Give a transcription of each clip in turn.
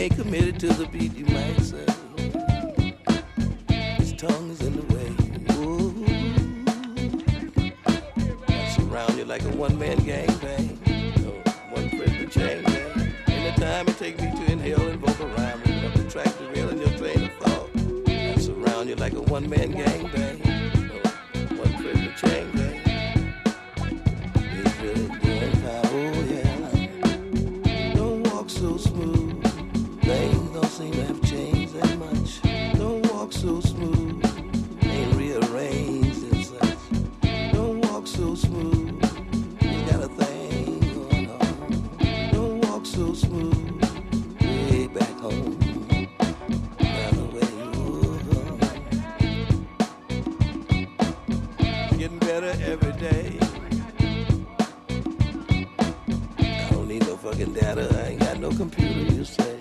ain't committed to the beat, you might say. His tongue is in the way. Ooh. I surround you like a one-man gangbang. One prisoner chain gang. In the time it takes me to inhale and vocal rhyme, ripping up the track to rail in your train of thought. I surround you like a one-man gangbang. One prisoner chain gang. It's really doing power, oh yeah. Don't walk so smooth. Things don't seem to have changed that much. Don't walk so smooth. Ain't rearranged and such. Don't walk so smooth. You got a thing going on. Don't walk so smooth. Way back home. Another way getting better every day. I don't need no fucking data. I ain't got no computer, you say.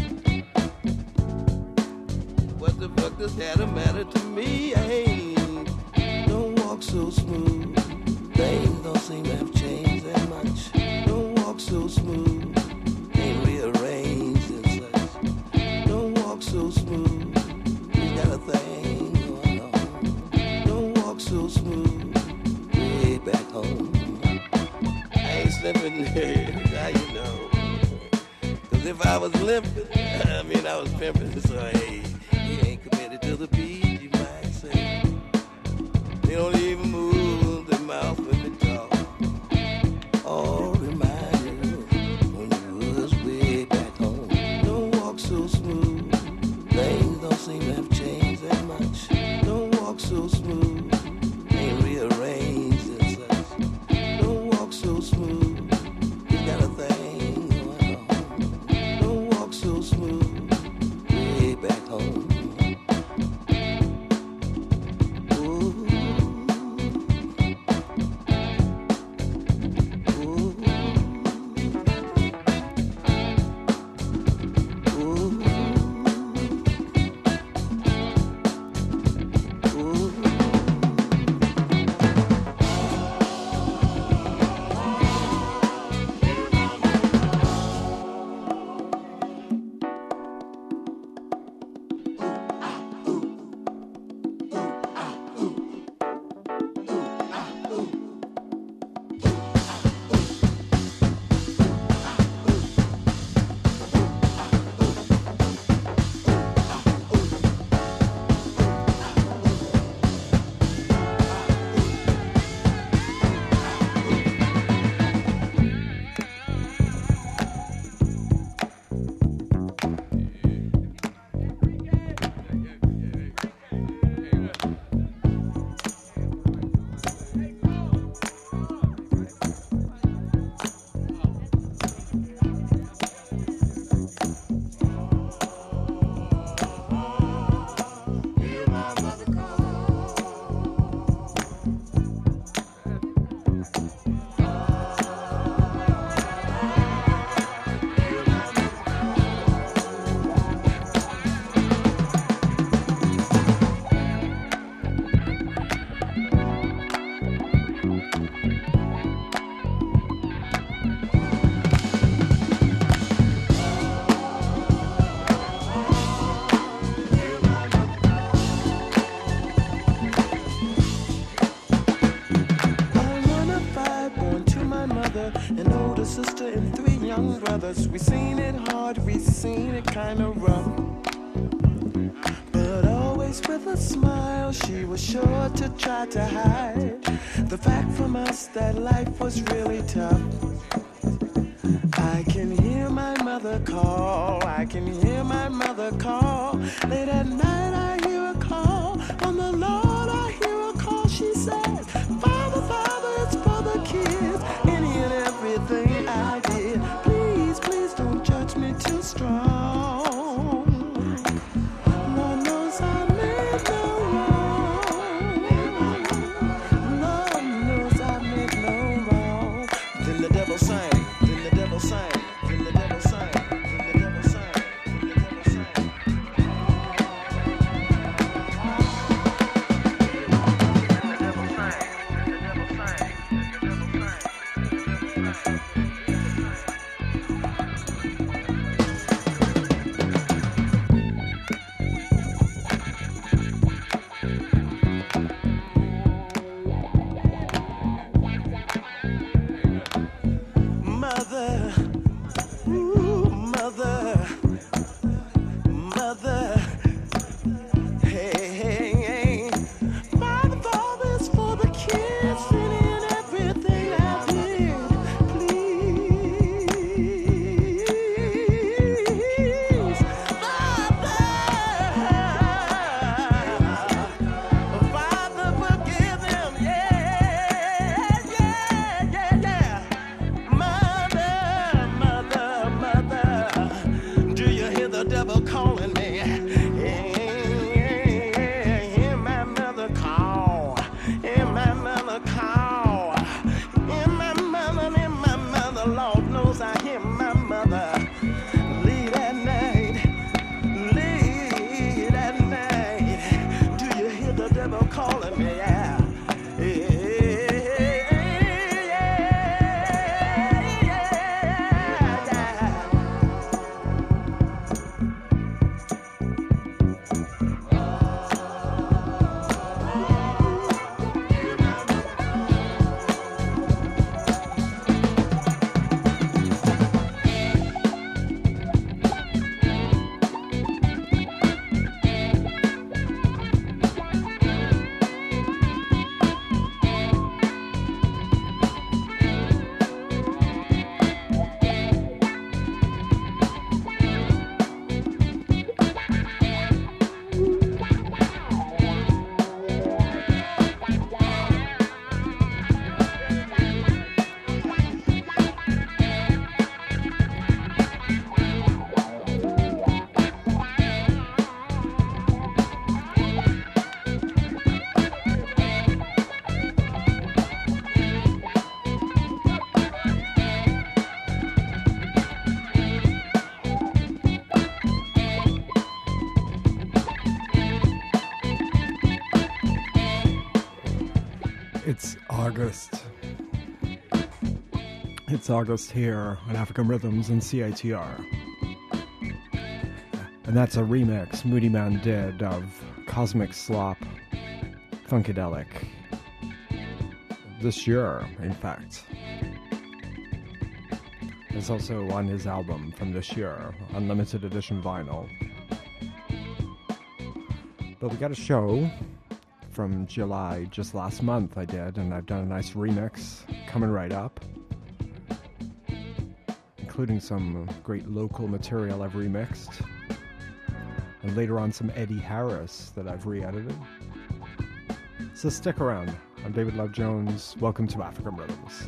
What the fuck does data matter to me? I ain't. Don't walk so smooth. Things don't seem to have changed that much. Don't walk so smooth. Ain't rearranged and such. Don't walk so smooth. You got a thing going on. Don't walk so smooth. Way back home. I ain't slipping there. How you know? Cause if I was limping, I mean I was pimping. So hey, he ain't committed to the beat, you might say. They don't even move their mouth when they talk. All remind you when you was way back home. Don't walk so smooth. Things don't seem to have changed that much. Don't walk so smooth. Ain't rearranged and such. Don't walk so smooth. You got a thing going on. Don't walk so smooth. Way back home. Sister and 3 young brothers. We seen it hard, we seen it kinda rough, but always with a smile. She was sure to try to hide the fact from us that life was really tough. I can hear my mother call, I can hear my mother call. Late at night I hear a call, on the Lord I hear a call. She says, Father, Father, it's for the kids. Any and everything I did, please, please don't judge me too strong. Lord knows I made no wrong. Lord knows I made no wrong. Then the devil sang, then the devil sang, then the devil sang, then the devil sang, then the devil sang. Then the devil sang. In my mother call. In my mother, Lord knows I hear my mother. Late at night, late at night. Do you hear the devil calling me? Yeah. It's August here on African Rhythms and CITR. And that's a remix Moody Man did of Cosmic Slop Funkadelic. This year, in fact. It's also on his album from this year, Unlimited Edition Vinyl. But we got a show from July, just last month I did, and I've done a nice remix coming right up, including some great local material I've remixed, and later on some Eddie Harris that I've re-edited. So stick around. I'm David Love Jones. Welcome to African Rhythms.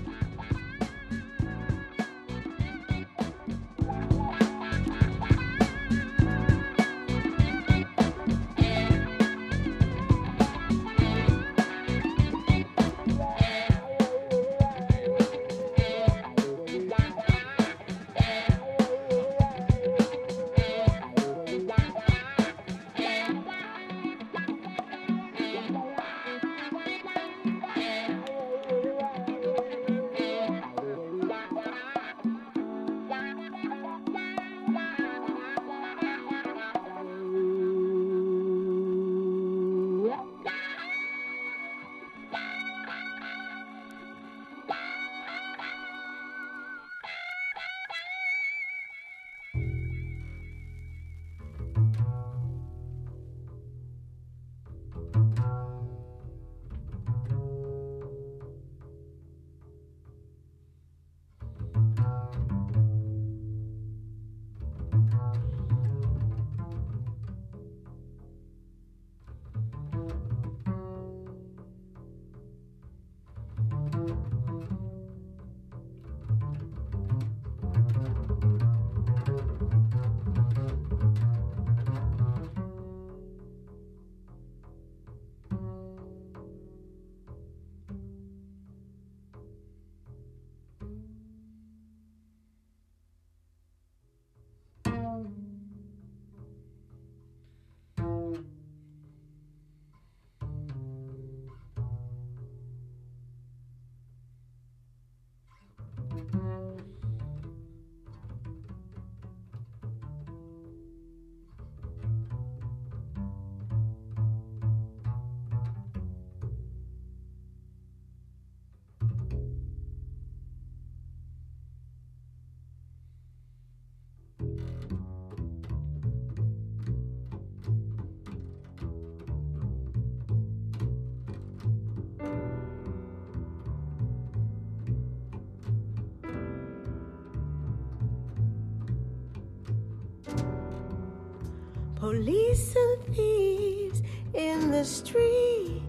Police and thieves in the street,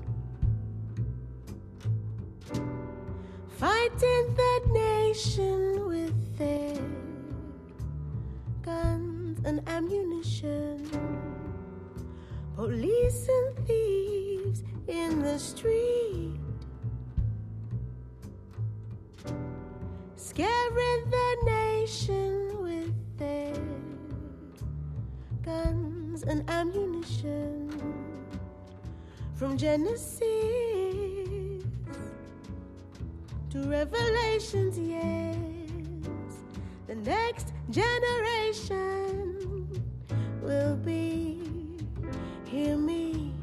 fighting the nation with their guns and ammunition. Police and thieves in the street, scaring the nation with their guns and ammunition. From Genesis to Revelations, yes, the next generation will be, hear me,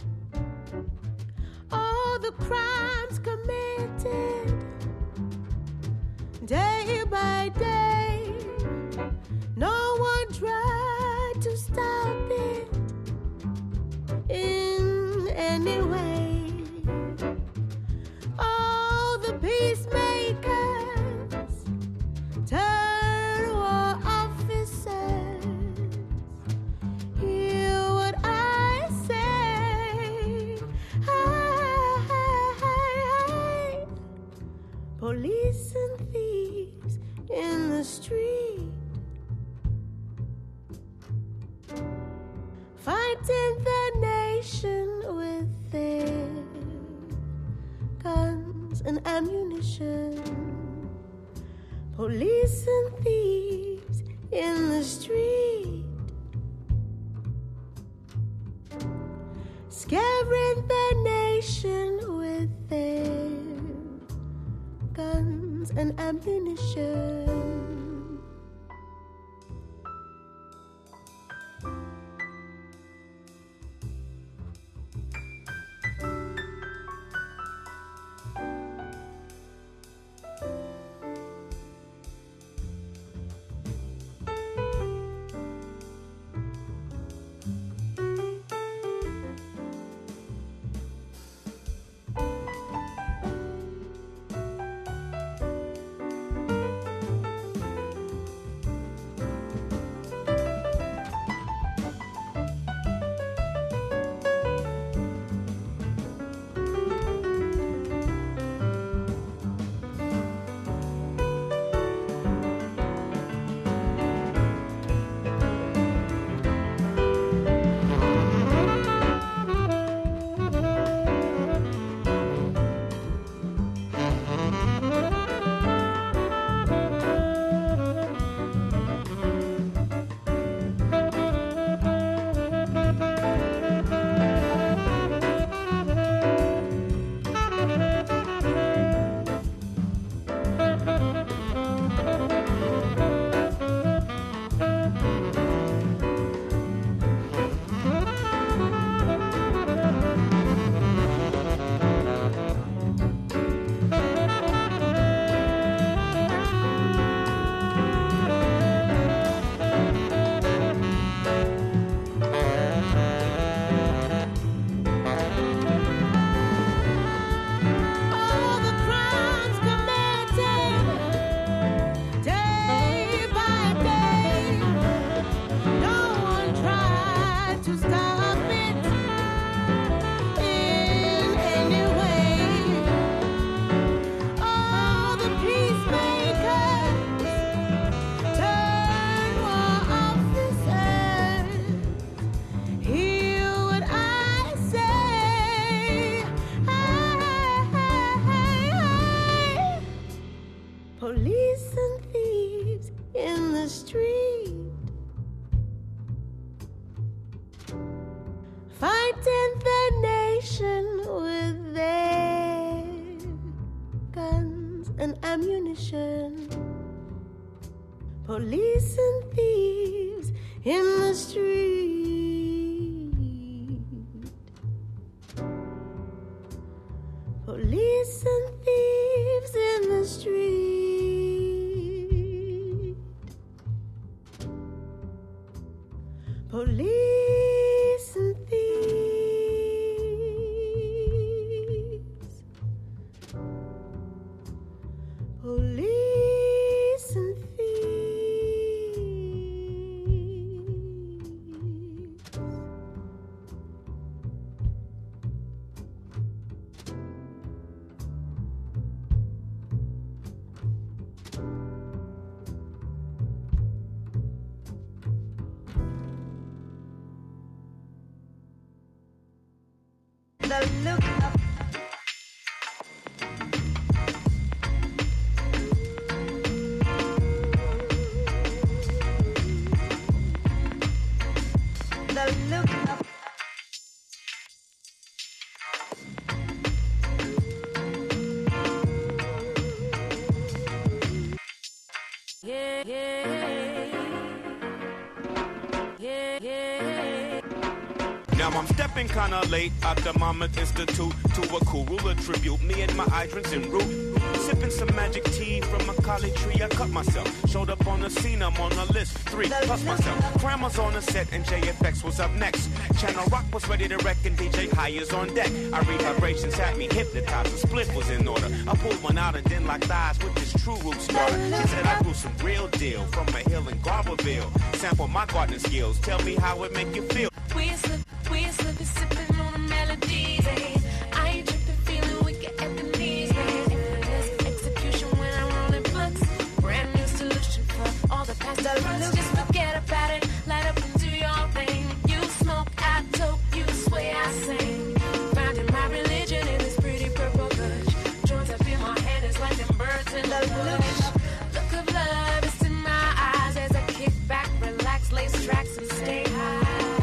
all the crimes committed day by day, no one tried to stop it in any way. All the peacemakers turn war officers. Hear what I say. Hey, police and thieves in the street, fighting the nation with their guns and ammunition. Police and thieves in the street, scaring the nation with their guns and ammunition. Police and thieves in the street. Police and thieves in the street. Police and thieves. Police and thieves. Now I'm stepping kinda late out the Monmouth Institute to a cool ruler tribute. Me and my hydrants en route, sipping some magic tea from a collie tree. I cut myself, showed up on the scene. I'm on the list 3 plus myself. Cram was on the set and JFX was up next. Channel Rock was ready to wreck and DJ Hires on deck. I read vibrations had me hypnotized. The split was in order. I pulled one out and then locked eyes with this true root starter. She said I grew some real deal from a hill in Garberville. Sample my gardening skills. Tell me how it make you feel. We slipping, sipping on the melodies. I ain't tripping, feeling wicked at the knees. Execution when I'm rolling blunts. Brand new solution for all the past runs. Just forget about it, light up and do your thing. You smoke, I dope, you sway, I sing. Finding my religion in this pretty purple gush. Joints up in my head, it's like them birds in the bush. Look of love, it's in my eyes as I kick back, relax, lace tracks and stay high.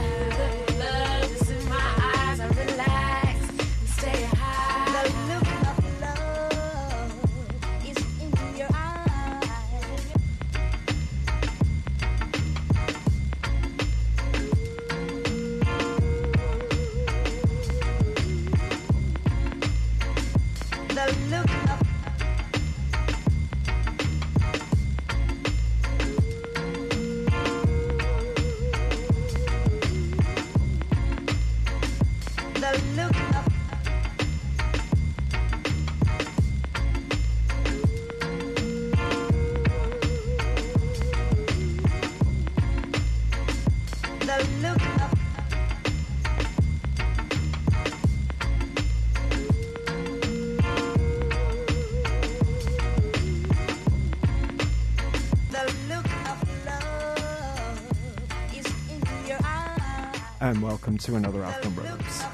And welcome to another Alpha Brothers.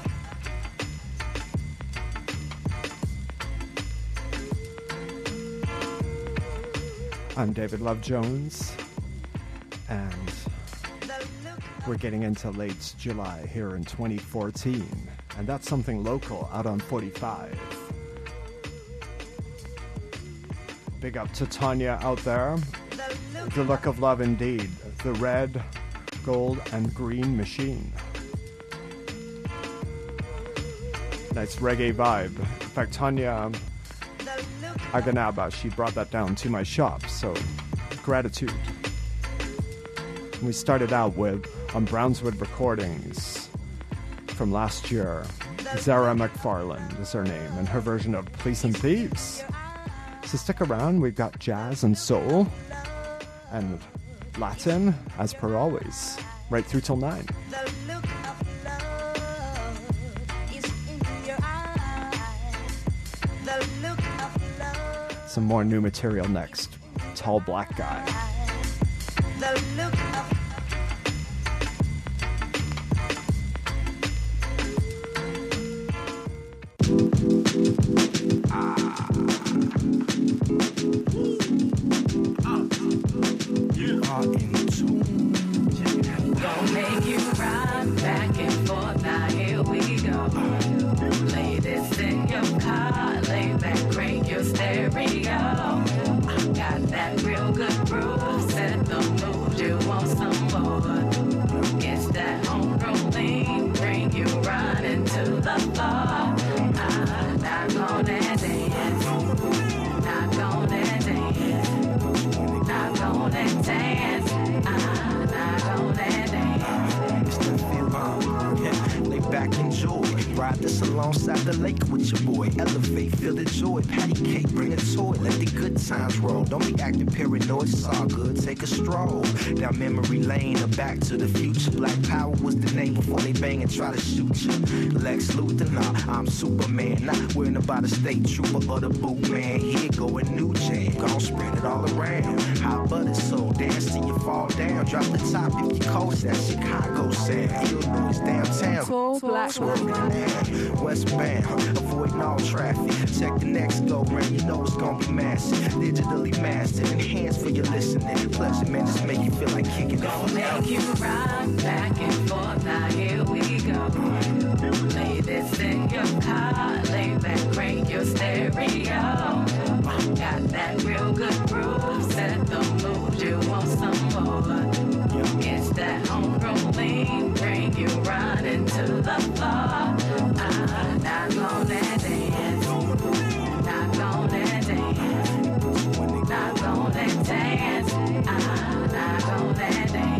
I'm David Love Jones, and we're getting into late July here in 2014, and that's something local out on 45. Big up to Tanya out there. The look of love indeed. The red, gold, and green machine. Nice reggae vibe. In fact, Tanya Aganaba, she brought that down to my shop, so gratitude. And we started out with, on Brownswood Recordings from last year, Zara McFarland is her name, and her version of Police and Thieves. So stick around, we've got jazz and soul, and Latin, as per always, right through till 9. Some more new material next. Tall Black Guy. Gonna make you ride back and forth. Now here we go. Lay this in your car, lay back, crank your stereo. I got that real good groove, set the mood. You want some more? It's that homegrown thing, bring you running to the floor. I'm not gonna dance, not gonna dance, not gonna dance. I'm not gonna dance. Lay back, enjoy. Ride this alongside the lake with your boy. Elevate, feel the joy. Patty cake, bring a toy. Let the good times roll. Don't be acting paranoid, it's all good. Take a stroll down memory lane or back to the future. Black Power was the name before they bang and try to shoot you. Lex Luthor, nah, I'm Superman. Not worrying about a state trooper or the boot man. Here go a new jam. Gon' spread it all around. Hot butter soul, dance till you fall down. Drop the top if you coast that Chicago sound. Illinois downtown. Tall Black Swerving now. Westbound, avoiding all traffic. Check the next go round, you know it's gonna be massive. Digitally mastered, enhanced for your listening. Pleasure, man, just make you feel like kicking it. Gonna make you rock back and forth. Now here we go. Play this in your car, lay back, crank your stereo. Got that real good groove, set the mood. You want some more? It's that homegrown lean, bring you running to the floor. Not gonna dance, not gonna dance, not gonna dance, not gonna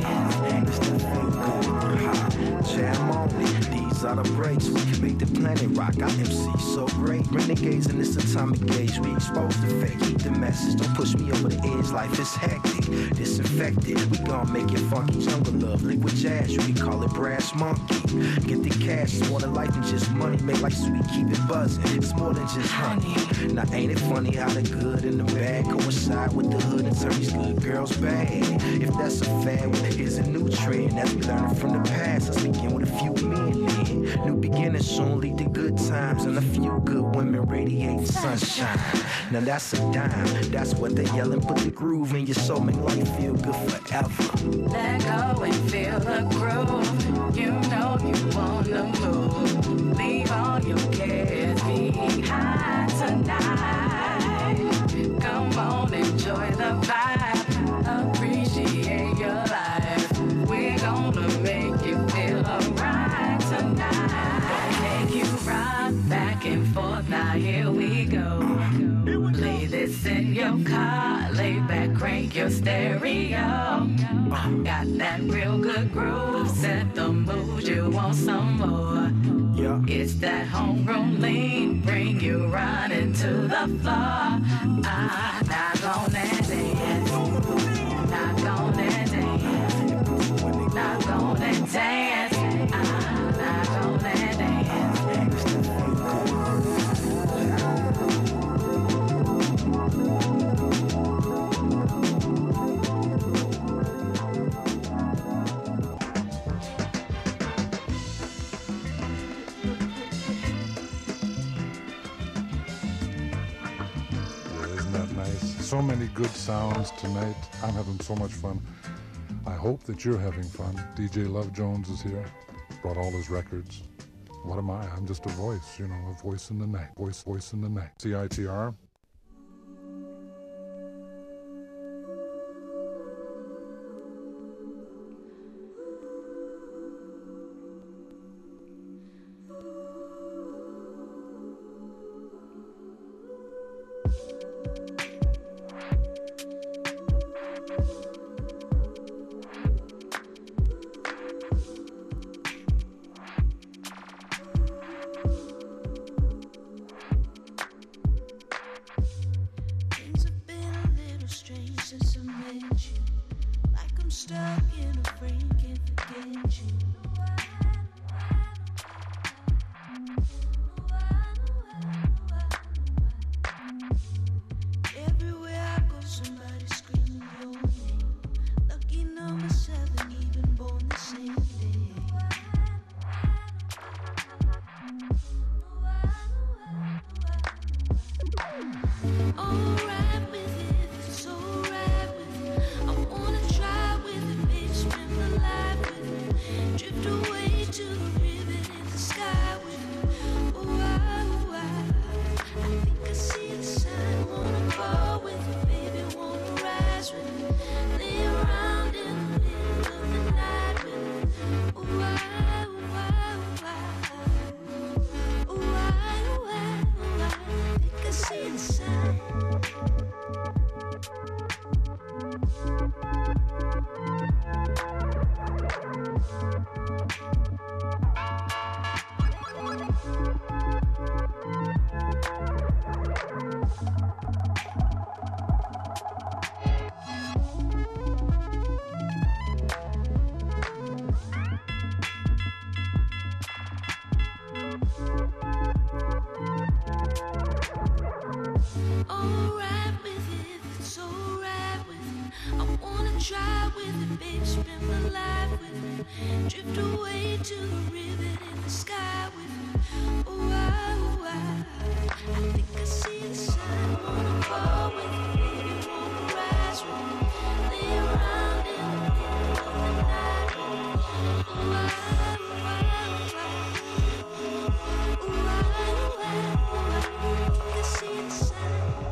dance. Jam only, these are the breaks. We can make the planet rock. Our MC so great. Renegades in this atomic gauge. We expose the fake, keep the message. Don't push me over the edge. Life is hectic, disinfected. We gon' make it funky jungle love. Liquid jazz, you can call it brass monkey. Get the cash, it's more than life than just money. Make life sweet, keep it buzzing. It's more than just honey. Now ain't it funny how the good and the bad coincide with the hood and turn these good girls bad? If that's a fad, well, here's a new trend. As we learn from the past, let's begin with a few men then. New beginnings soon lead to good times and a few good women radiating sunshine. Now that's a dime. That's what they yelling. Put the groove in your soul, make life feel good forever. Let go and feel the groove. You know you wanna move. Leave all your cares behind tonight. Come on, enjoy the vibe. Appreciate your life. We're gonna make you feel alright tonight. Take you rock back and forth. Now here we go. Play this in your car, lay back, crank your stereo. Got that real good groove, set the mood, you want some more. It's that homegrown lean, bring you running to the floor. Not gonna dance, not gonna dance, not gonna dance, not gonna dance. So many good sounds tonight. I'm having so much fun. I hope that you're having fun. DJ Love Jones is here. Brought all his records. What am I? I'm just a voice, you know, a voice in the night. Voice in the night. CITR. Try with it, baby, spend my life with with me. Drift away to a ribbon in the sky with me. Oh, I think I see the sun. Wanna fall with me, baby, wanna rise with me. Lay around in the cool of the night. Oh, I think I see the sun.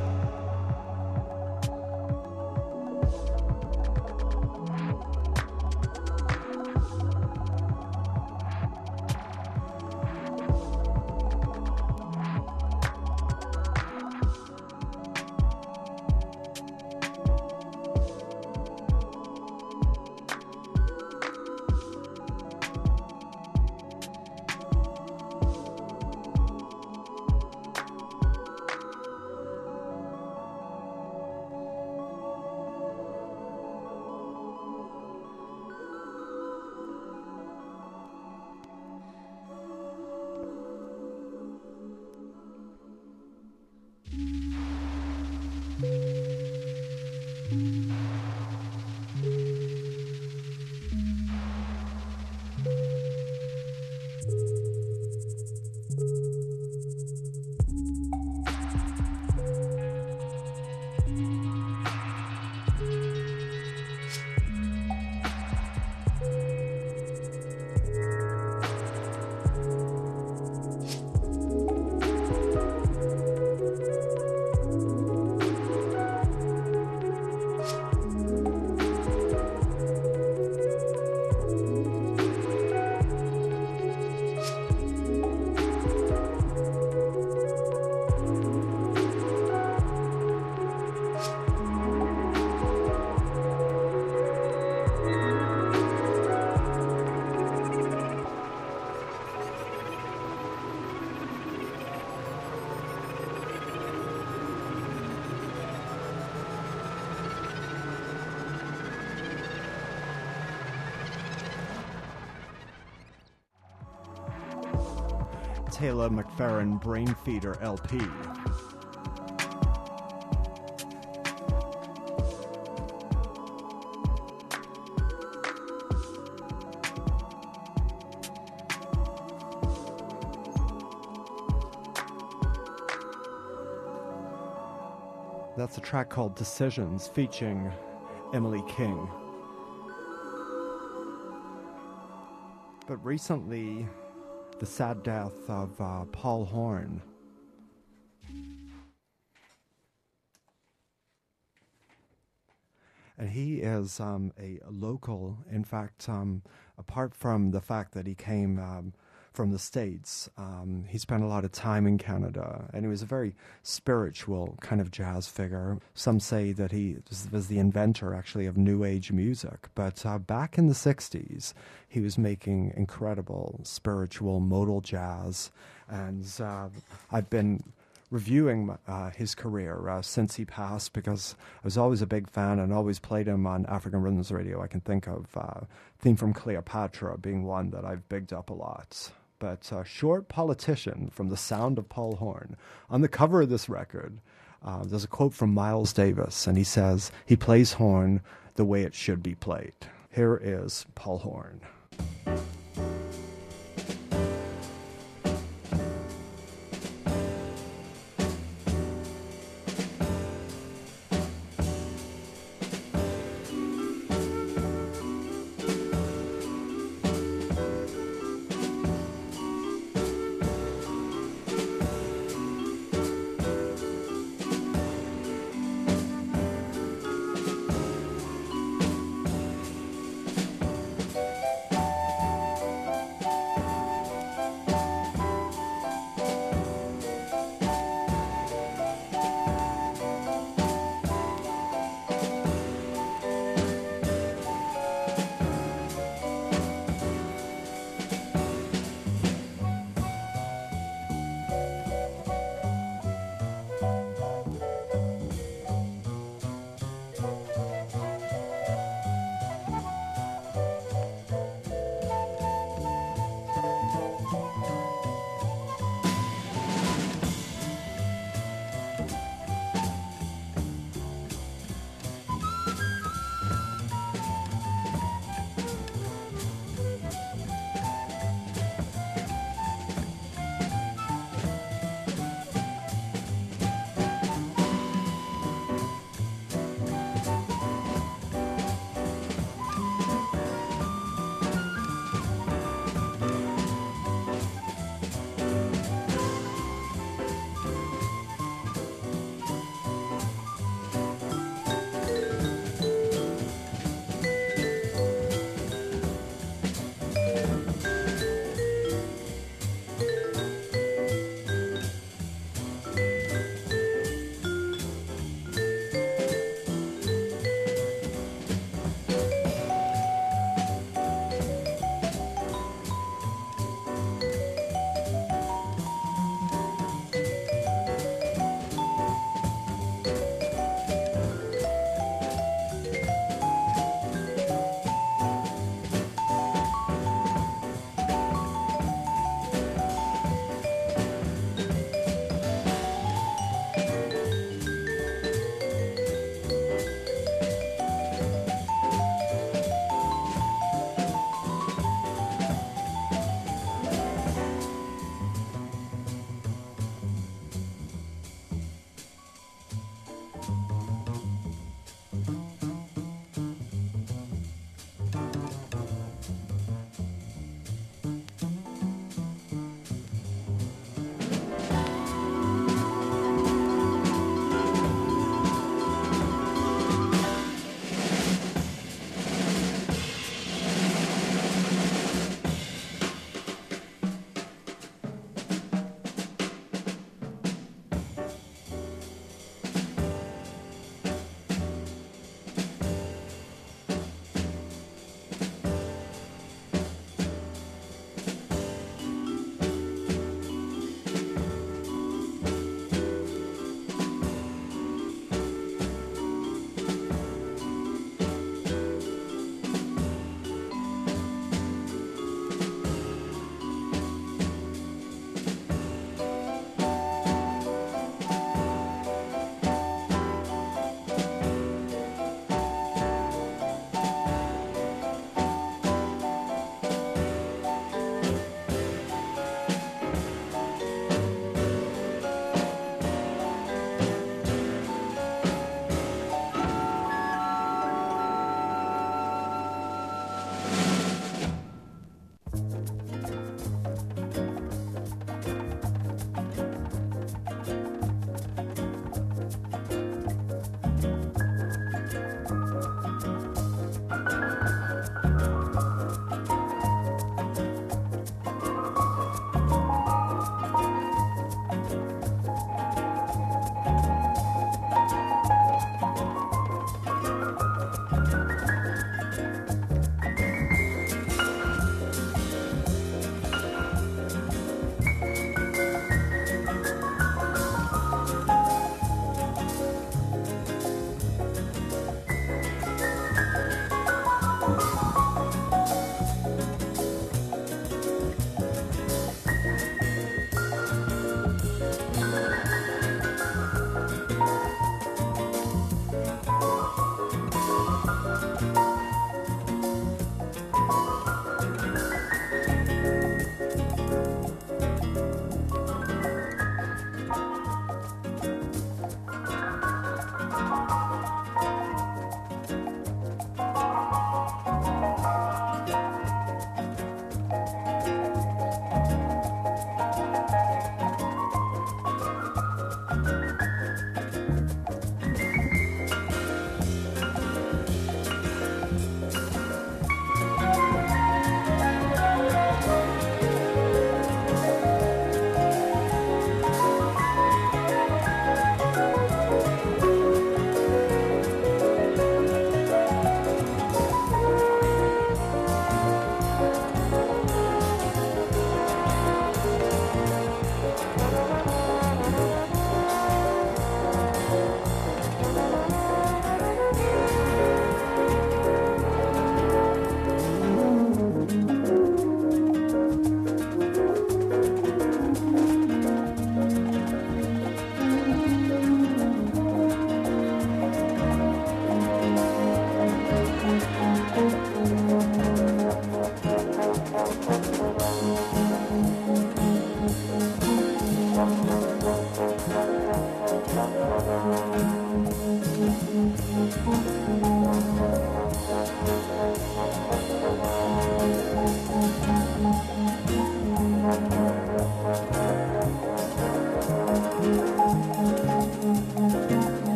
Taylor McFerrin Brainfeeder LP. That's a track called Decisions featuring Emily King. But recently, the sad death of Paul Horn. And he is a local. In fact, apart from the fact that he came from the States, he spent a lot of time in Canada, and he was a very spiritual kind of jazz figure. Some say that he was the inventor, actually, of New Age music. But back in the 60s, he was making incredible spiritual modal jazz, and I've been reviewing his career since he passed, because I was always a big fan and always played him on African Rhythms Radio. I can think of Theme from Cleopatra being one that I've bigged up a lot. But Short Politician from The Sound of Paul Horn. On the cover of this record, there's a quote from Miles Davis, and he says, he plays horn the way it should be played. Here is Paul Horn.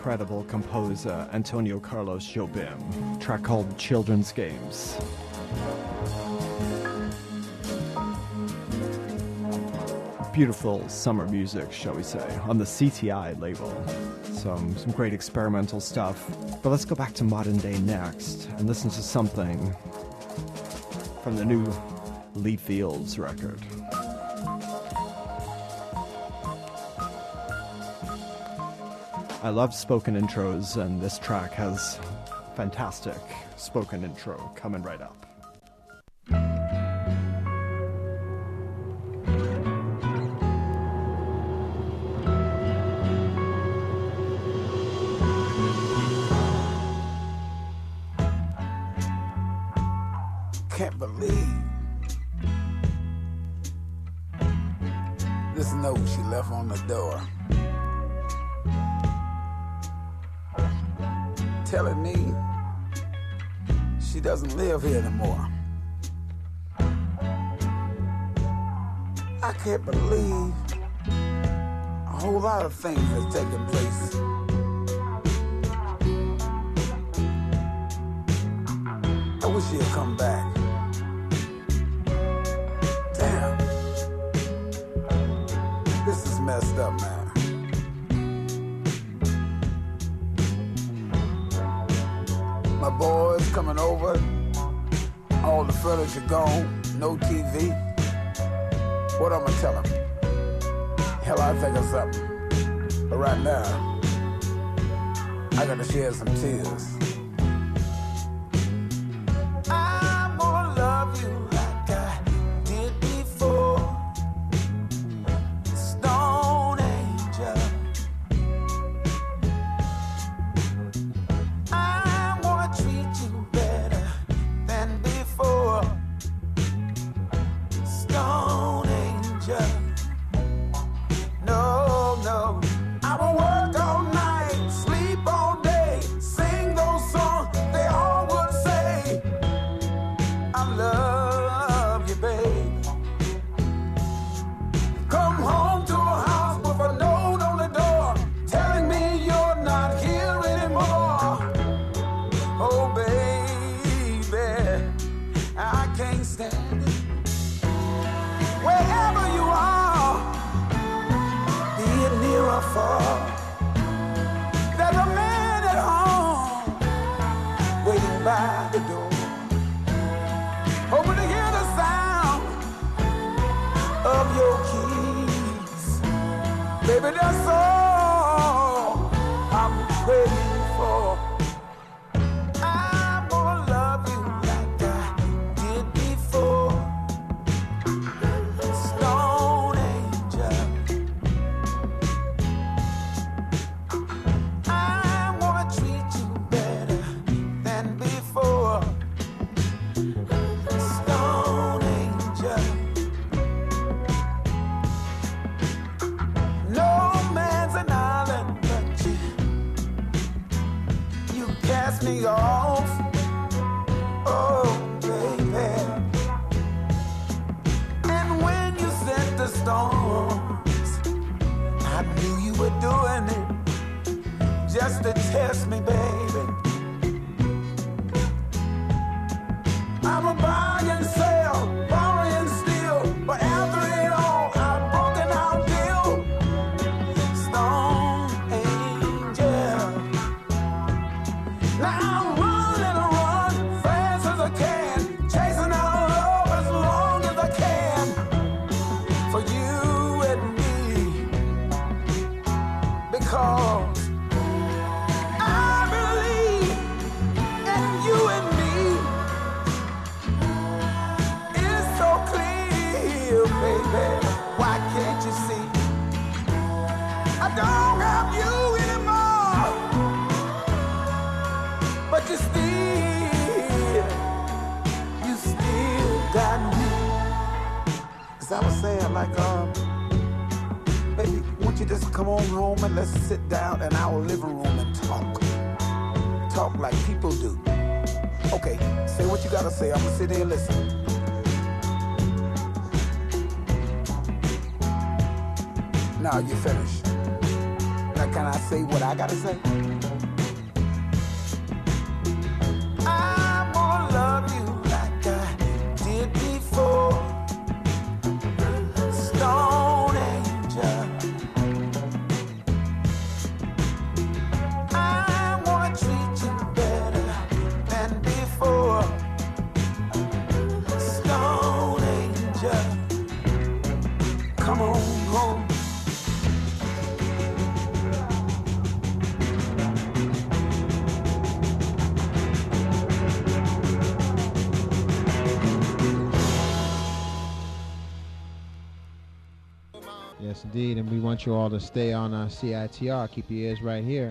incredible composer Antonio Carlos Jobim, a track called Children's Games. Beautiful summer music, shall we say, on the CTI label. Some great experimental stuff. But let's go back to modern day next and listen to something from the new Lee Fields record. I love spoken intros, and this track has fantastic spoken intro coming right up. Can't believe this note she left on the door, telling me she doesn't live here anymore. I can't believe a whole lot of things have taken place. I wish she'd come back. Damn. This is messed up, man. My boys coming over, all the furniture gone, no TV. What I'ma tell them? Hell, I'll think of something. But right now, I gotta shed some tears. I'm gonna love you like I did before. Stone Angel. I'm gonna treat you better than before. Stone Angel. No, no. I will work all night, sleep all day, sing those songs they all would say. I love you, babe. Come home to a house with a note on the door telling me you're not here anymore. Oh, baby, I can't stand it. Wherever you are, be it near or far, there's a man at home waiting by the door, hoping to hear the sound of your keys. Baby, that's all I'm waiting for. I'm gonna love you like I did before. Stone Angel. I'm gonna treat you better than before. Stone Angel. No man's an island but you. You cast me off. Oh, baby. And when you sent the storms, I knew you were doing it just to test me, baby. I'm a buy and sell, borrow and steal, but after it all, I'm broken out deal. Stone Angel. Now I'm running fast as I can, chasing our love as long as I can. For you and me, because I believe in you and me. It's so clear, baby. Why can't you see? I don't have you anymore, but you still got me. As I was saying, like, baby, won't you just come on home and let's sit down in our living room and talk like people do. Okay, say what you gotta say. I'm gonna sit here and listen. Now you finished. Now can I say what I gotta say? indeed. And we want you all to stay on CITR. Keep your ears right here.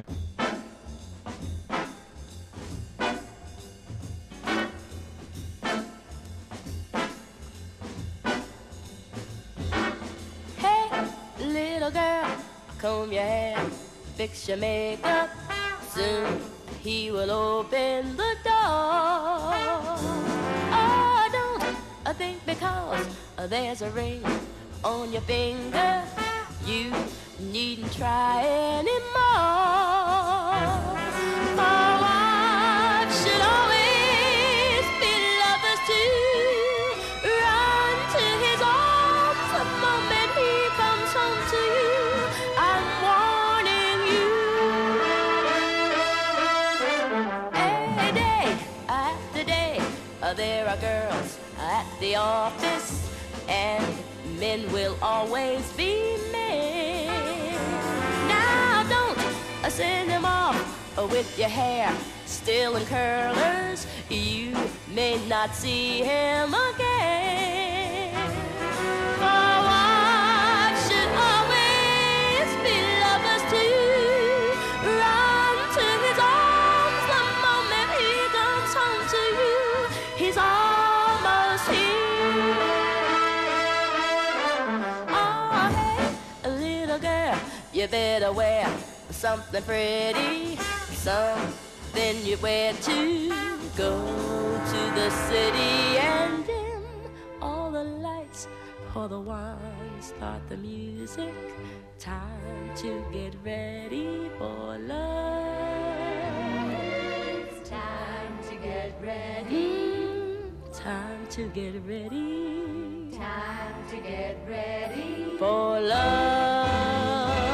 Hey, little girl, comb your hair, fix your makeup. Soon he will open the door. Oh, don't think because there's a ring on your finger, you needn't try anymore. For wives should always be lovers too. Run to his arms the moment he comes home to you. I'm warning you. Every day after day, there are girls at the office, and men will always be men. Now don't send him off with your hair still in curlers. You may not see him again. For wives should always be lovers too. Run to his arms the moment he comes home to you. He's almost here. Oh, hey, little girl, you better wear something pretty, something you wear to go to the city and dim all the lights, pour the wine, start the music. Time to get ready for love. It's time to get ready. Time to get ready. Time to get ready for love.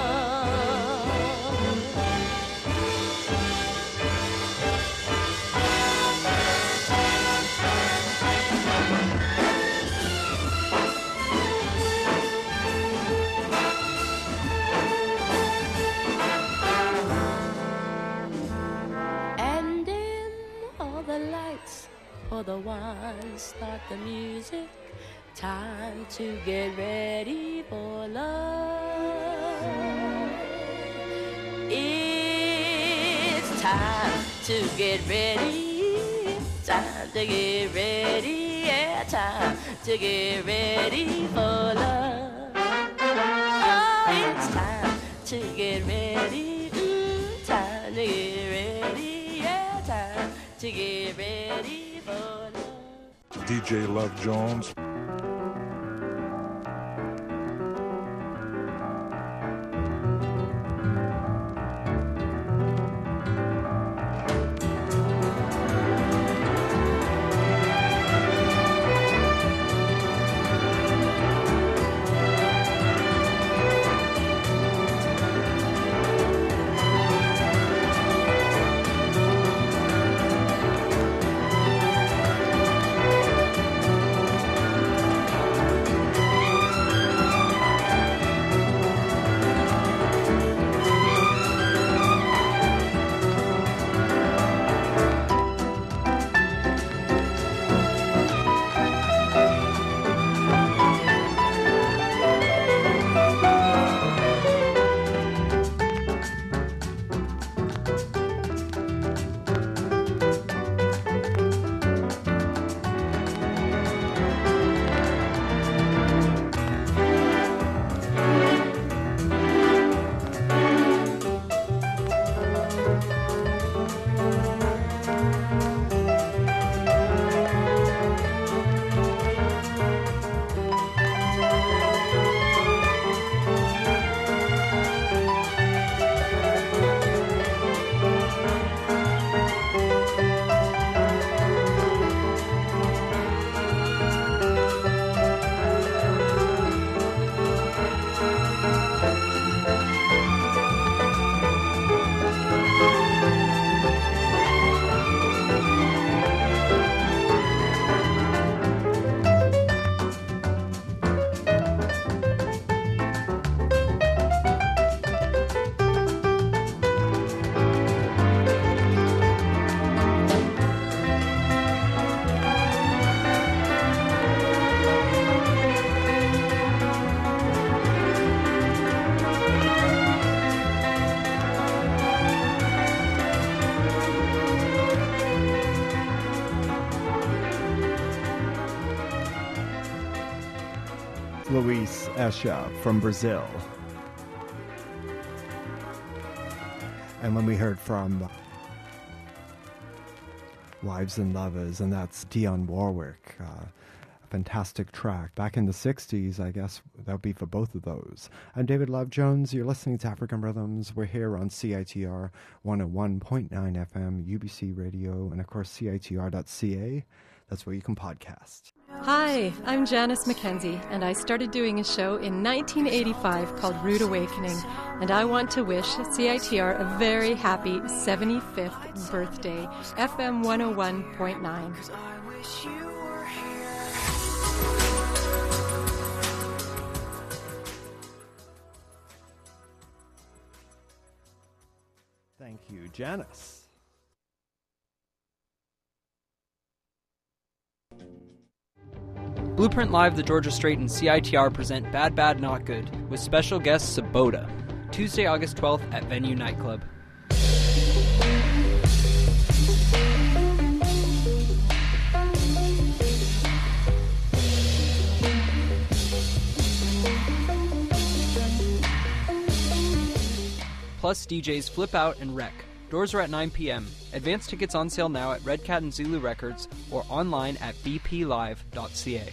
And dim all the lights, pour the wine, start the music. Time to get ready for love. It's time to get ready. Time to get ready. Yeah, time to get ready for love. Oh, it's time to get ready. Time to get ready. Yeah, time to get ready for love. DJ Love Jones. Luis Esha from Brazil. And when we heard from Wives and Lovers, and that's Dionne Warwick, a fantastic track. Back in the 60s, I guess that would be for both of those. I'm David Love Jones. You're listening to African Rhythms. We're here on CITR 101.9 FM, UBC Radio, and of course CITR.ca. That's where you can podcast. Hi, I'm Janice McKenzie, and I started doing a show in 1985 called Rude Awakening, and I want to wish CITR a very happy 75th birthday, FM 101.9. Thank you, Janice. Blueprint Live, the Georgia Strait, and CITR present Bad Bad Not Good with special guest Sabota, Tuesday, August 12th at Venue Nightclub. Plus DJs Flip Out and Wreck. Doors are at 9 p.m. Advance tickets on sale now at Red Cat and Zulu Records or online at bplive.ca.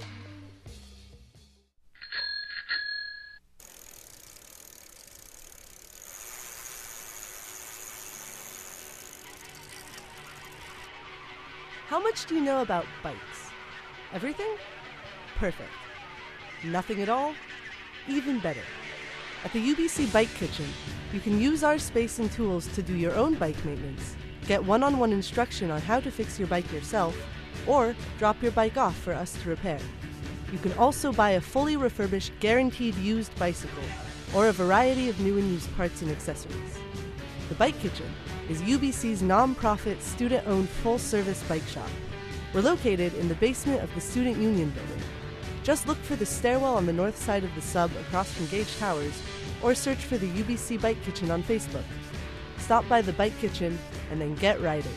How much do you know about bikes? Everything? Perfect. Nothing at all? Even better. At the UBC Bike Kitchen, you can use our space and tools to do your own bike maintenance, get one-on-one instruction on how to fix your bike yourself, or drop your bike off for us to repair. You can also buy a fully refurbished, guaranteed used bicycle, or a variety of new and used parts and accessories. The Bike Kitchen is UBC's non-profit, student-owned, full-service bike shop. We're located in the basement of the Student Union building. Just look for the stairwell on the north side of the sub across from Gage Towers, or search for the UBC Bike Kitchen on Facebook. Stop by the Bike Kitchen and then get riding.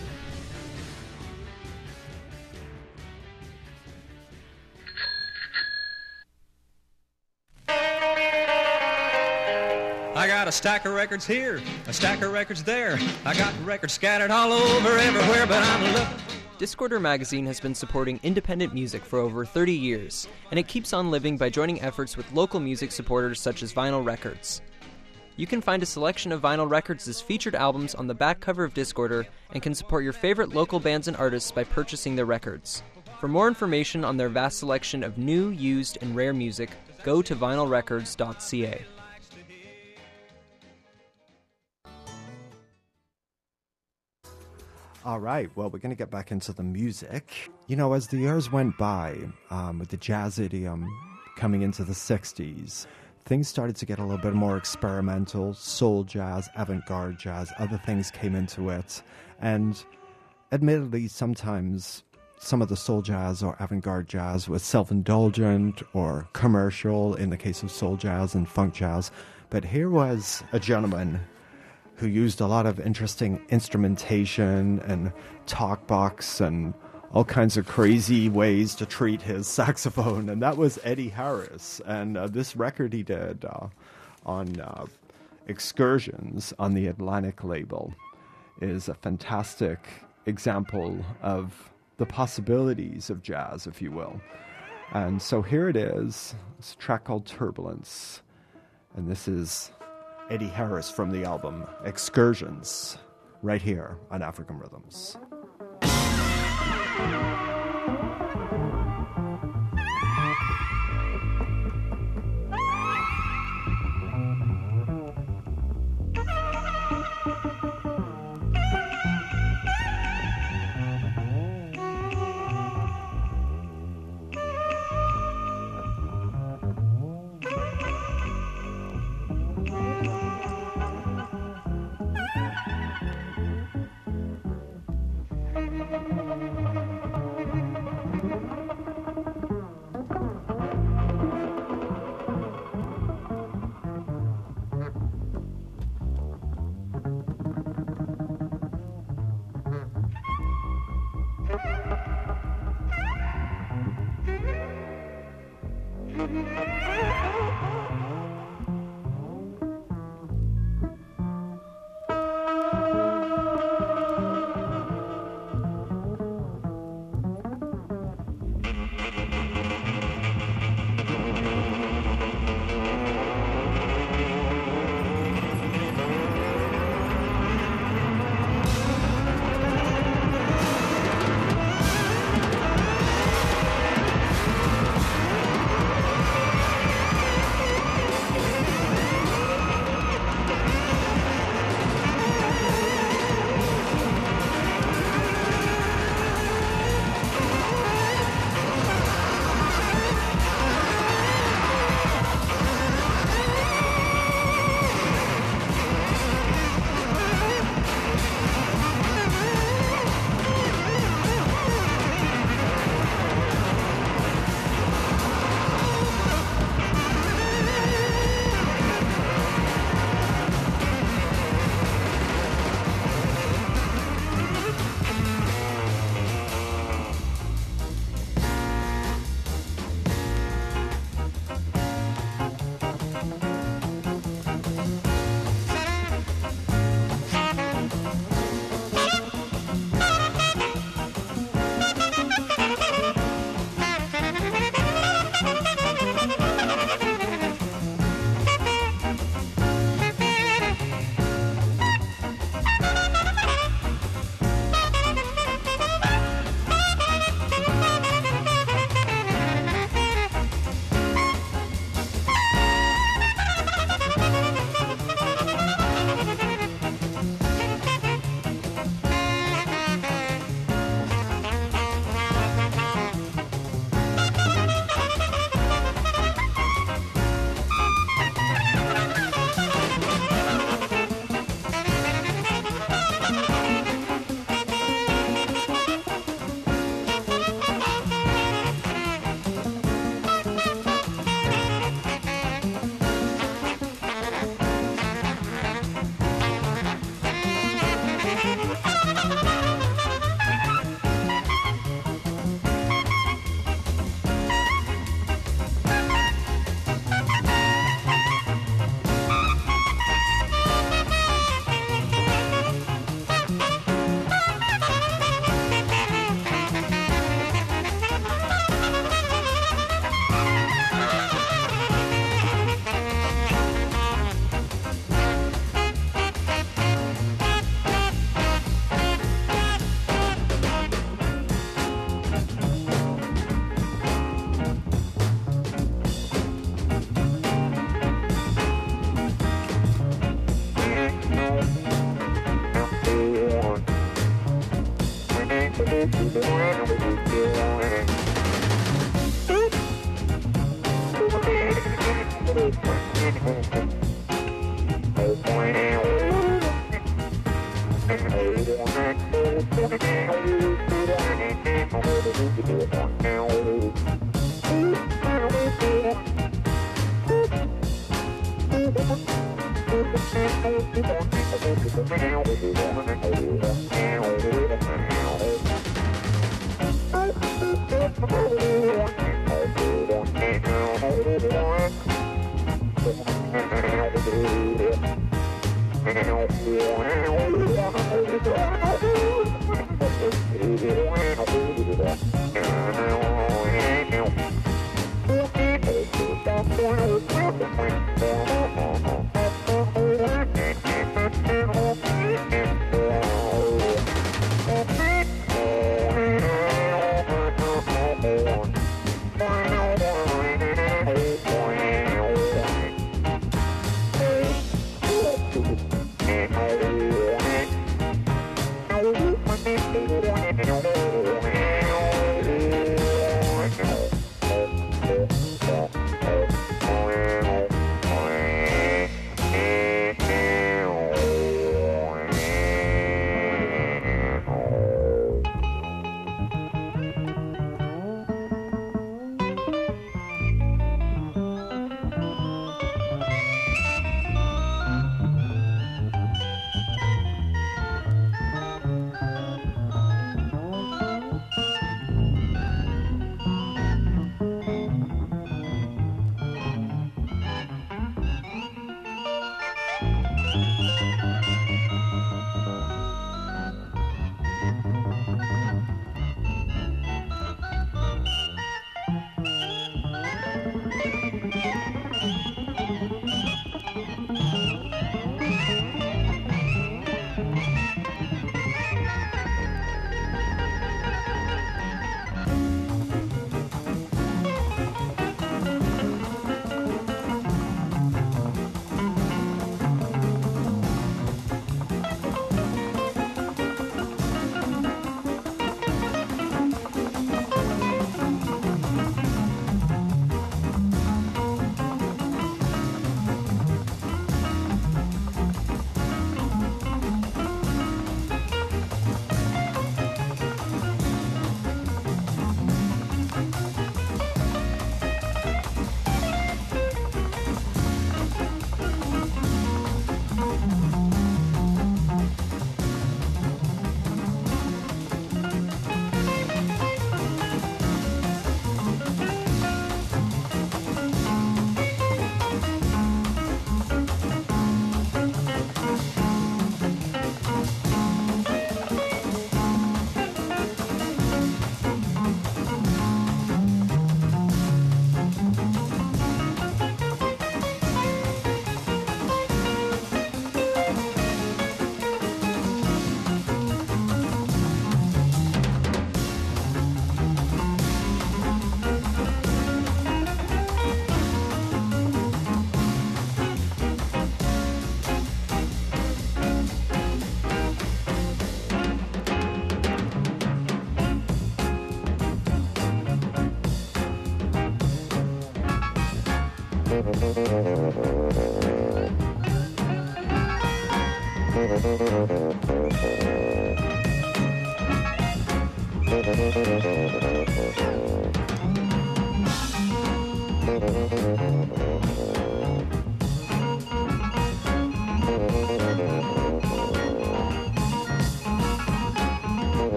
I got a stack of records here, a stack of records there. I got records scattered all over everywhere, but I'm looking. Discorder Magazine has been supporting independent music for over 30 years, and it keeps on living by joining efforts with local music supporters such as Vinyl Records. You can find a selection of Vinyl Records' featured albums on the back cover of Discorder and can support your favorite local bands and artists by purchasing their records. For more information on their vast selection of new, used, and rare music, go to vinylrecords.ca. All right, well, we're going to get back into the music. You know, as the years went by, with the jazz idiom coming into the 60s, things started to get a little bit more experimental. Soul jazz, avant-garde jazz, other things came into it. And admittedly, sometimes some of the soul jazz or avant-garde jazz was self-indulgent or commercial in the case of soul jazz and funk jazz. But here was a gentleman who used a lot of interesting instrumentation and talk box and all kinds of crazy ways to treat his saxophone, and that was Eddie Harris. And this record he did on Excursions on the Atlantic label is a fantastic example of the possibilities of jazz, if you will. And so here it is. It's a track called Turbulence, and this is Eddie Harris from the album Excursions, right here on African Rhythms.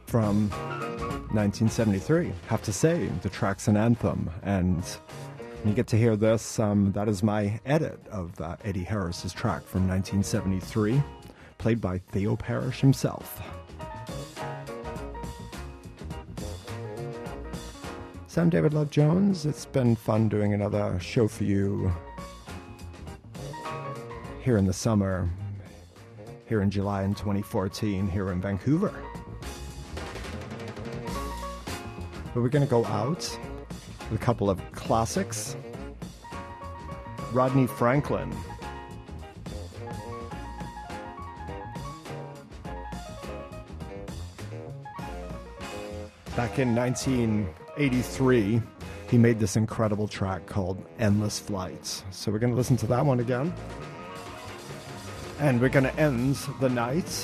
from 1973. Have to say, the track's an anthem, and when you get to hear this, that is my edit of Eddie Harris's track from 1973, played by Theo Parrish himself. So I'm David Love Jones. It's been fun doing another show for you here in the summer, here in July in 2014, here in Vancouver. But we're going to go out with a couple of classics. Rodney Franklin. Back in 1983, he made this incredible track called Endless Flights. So we're going to listen to that one again. And we're going to end the night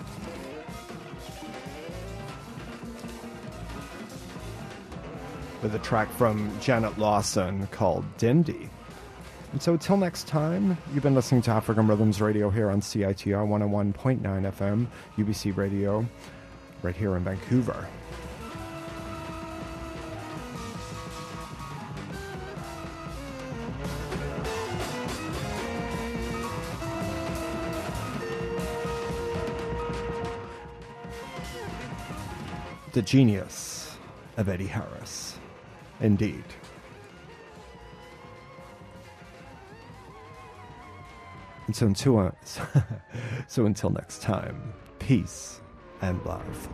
with a track from Janet Lawson called Dindy. And so until next time, you've been listening to African Rhythms Radio here on CITR 101.9 FM, UBC Radio, right here in Vancouver. The genius of Eddie Harris. Indeed. And so until next time, peace and love.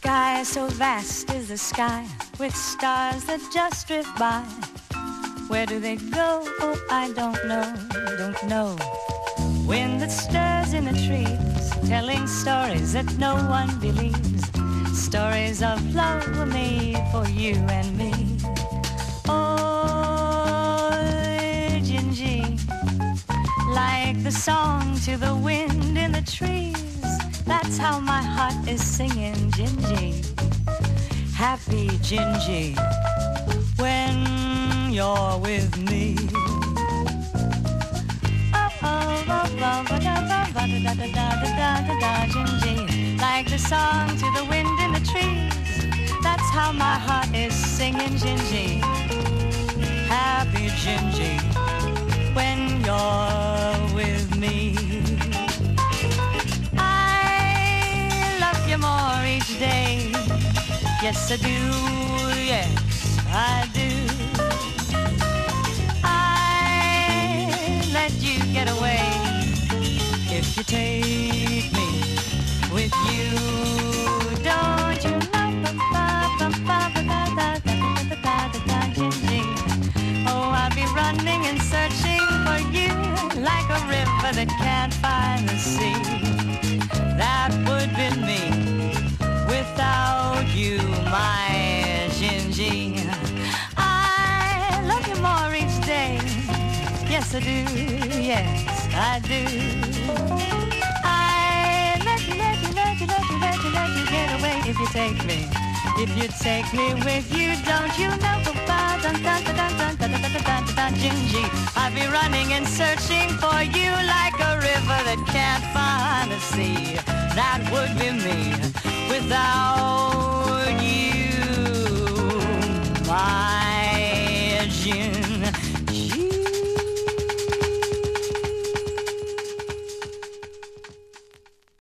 sky, so vast is the sky, with stars that just drift by. Where do they go? Oh, I don't know. Wind that stirs in the trees, telling stories that no one believes. Stories of love were made for you and me. Oh, Gingy, like the song to the wind in the trees. That's how my heart is singing, Gingy. Happy Gingy, when you're with me. Gingy, like the song to the wind in the trees. That's how my heart is singing, Gingy. Happy Gingy, when you're with me. I love you more each day. Yes, I do, yes, I do. I let you get away if you take me with you. Don't you know? Oh, I'll be running and searching for you like a river that can't find the sea. That would be me without you, my Gingy. I love you more each day. Yes, I do. Yes, I do. I let you get away if you take me. If you take me with you, don't you know? Gingy, I'll be running and searching for you like a river that can't find the sea. That would be me without